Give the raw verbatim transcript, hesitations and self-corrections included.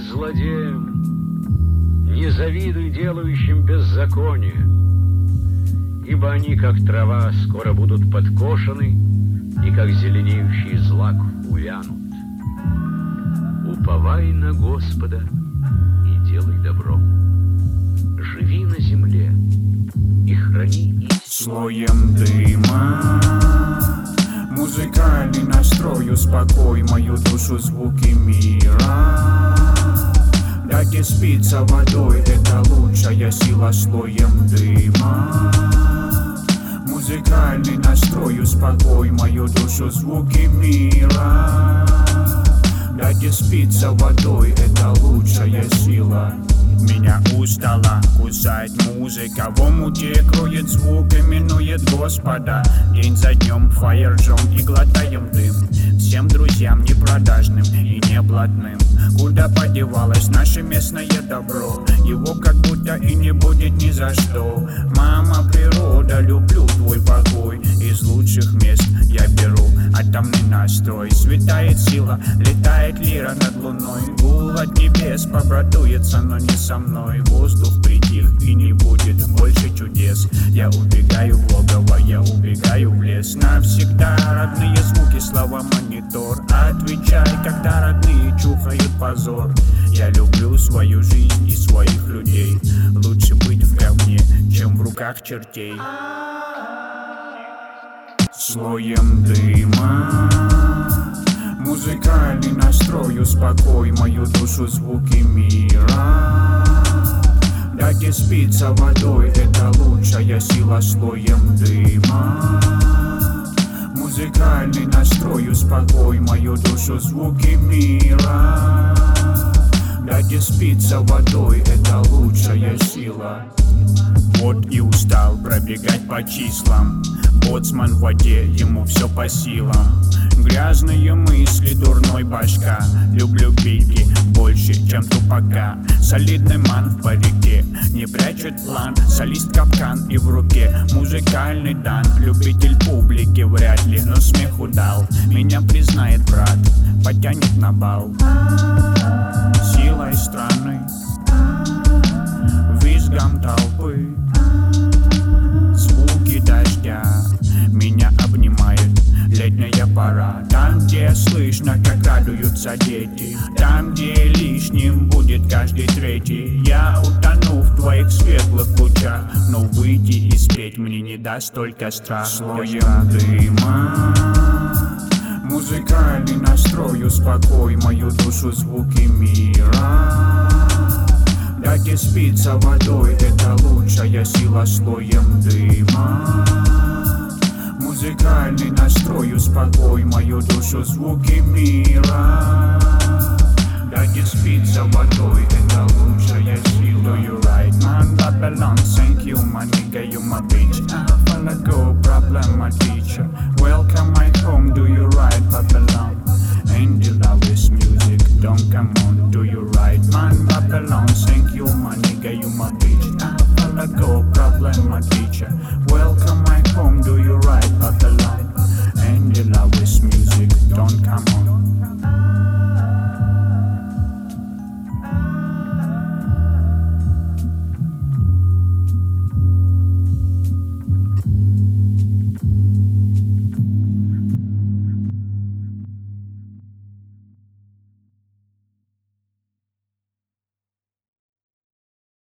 злодеям, не завидуй делающим беззаконие, ибо они, как трава, скоро будут подкошены, и как зеленеющий злак увянут. Уповай на Господа и делай добро. Живи на земле и храни истину. Слоем дыма музыкальный настрой, успокой мою душу звуки мира. Дайте спиться водой, это лучшая сила. Слоем дыма музыкальный настрой, успокой мою душу звуки мира. Дайте спиться водой, это лучшая сила. Меня устала кусает музыка, в омуте кроет звук, именует Господа. День за днем фаер-жжем и глотаем дым. Всем друзьям непродажным и неблатным. Куда подевалось наше местное добро? Его как будто и не будет ни за что. Мама природа, люблю твой покой. Из лучших мест я беру атомный настрой. Светает сила, летает лира над луной. Гул от небес побратуется, но не со мной. Воздух притих и не будет больше чудес. Я убегаю в логово, я убегаю в лес. Навсегда родные звуки, слова монитор. Отвечай, когда родные чухают позор. Я люблю свою жизнь и своих людей. Лучше быть в говне, чем в руках чертей. Слоем дыма музыкальный настрой, успокой мою душу звуки мира. Дайте спиться водой, это лучшая сила. Слоем дыма музыкальный настрой, успокой мою душу звуки мира. Дайте спиться водой, это лучшая сила. Вот и устал пробегать по числам. Боцман в воде, ему все по силам. Грязные мысли, дурной башка. Люблю бейки больше, чем тупака. Солидный ман в парике, не прячет план. Солист капкан и в руке музыкальный дан. Любитель публики вряд ли, но смеху дал. Меня признает брат, потянет на бал. Силой страны, визгом толпы, звуки дождя меня обнимает летняя пора. Там, где слышно, как радуются дети, там, где лишним будет каждый третий. Я утону в твоих светлых лучах, но выйти и спеть мне не даст только страх. Слоем дыма музыкальный настрой, успокой мою душу звуки мира. Дайте спиться водой, это лучшая сила. Слоем дыма музыкальный настрой, успокой мою душу звуки мира. Дайте спиться водой, это лучшая сила. Do you right, man? Babylon, thank you, my nigga, you my bitch. I follow go, problem, my teacher. Welcome my home, do you right, Babylon?